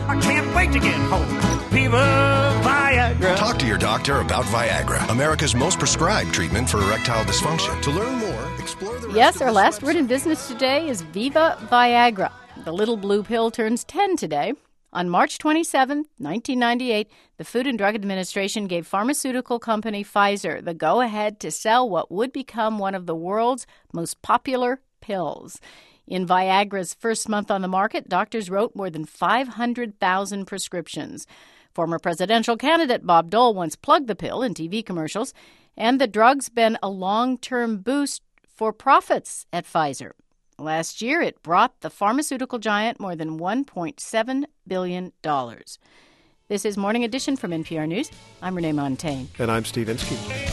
I can't wait to get home. Viva Viagra. Talk to your doctor about Viagra, America's most prescribed treatment for erectile dysfunction. To learn more, explore the Yes, our last word in business today is Viva Viagra. The little blue pill turns 10 today. On March 27, 1998, the Food and Drug Administration gave pharmaceutical company Pfizer the go-ahead to sell what would become one of the world's most popular pills. In Viagra's first month on the market, doctors wrote more than 500,000 prescriptions. Former presidential candidate Bob Dole once plugged the pill in TV commercials, and the drug's been a long-term boost for profits at Pfizer. Last year, it brought the pharmaceutical giant more than $1.7 billion. This is Morning Edition from NPR News. I'm Renee Montaigne. And I'm Steve Inskeep.